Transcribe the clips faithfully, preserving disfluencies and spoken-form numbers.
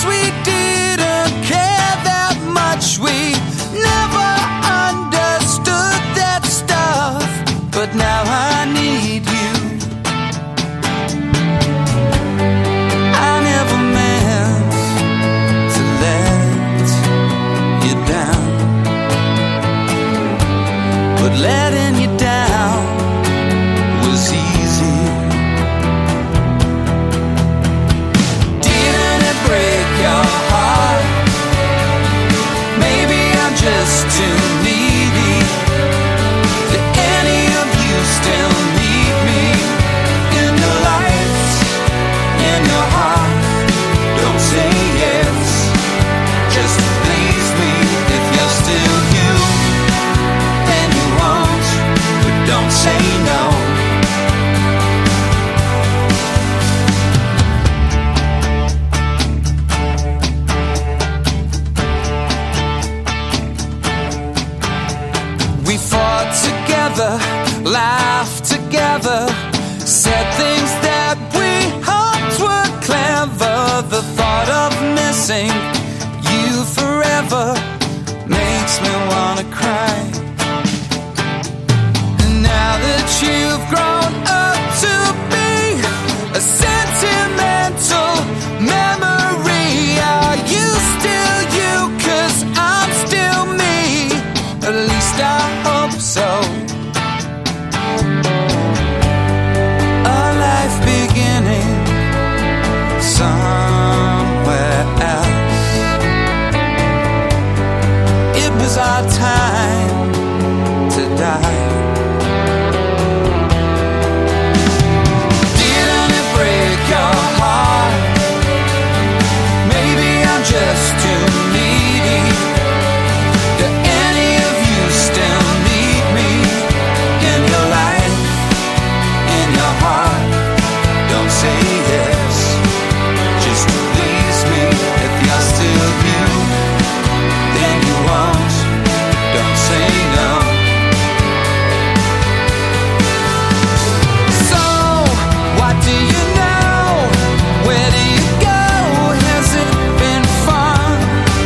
we didn't care that much. We never understood that stuff, but now I need you. I never meant to let you down, but letting you down was easy. Didn't it break your heart? Maybe I'm just too needy. Do any of you still need me in your life, in your heart? Don't say yes, just please me. If you're still you, then you won't, but don't say no. We fought together, laughed together, said things that we hoped were clever. The thought of missing you forever makes me wanna cry. And now that you've grown up to be a sentimental memory, are you still you? 'Cause I'm still me. At least I hope so. A life beginning somewhere else. It was our time to die. Didn't it break your heart? Maybe I'm just too needy. Do any of you still need me in your life, in your heart? Don't say yes, just to please me. If you're still you, then you won't. Don't say no. So, what do you know? Where do you go? Has it been fun?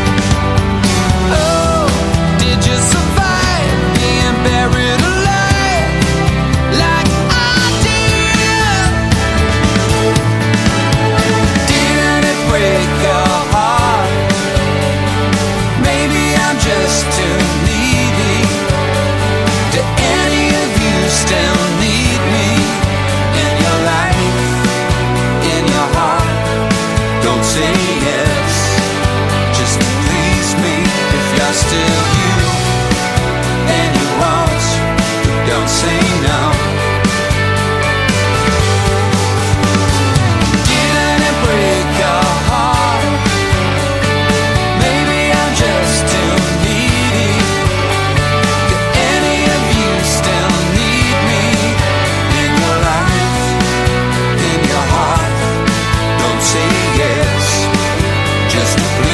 Oh, did you survive being buried alive like I did? Didn't it break your heart? Maybe I'm just too needy. Do any of you still need me in your life, in your heart? Don't say yes, just to please me. If you're still you, then you won't, but don't say no. Didn't it break your heart? Maybe I'm just too needy. Do any of you still need me in your life, in your heart? Don't say yes, just to please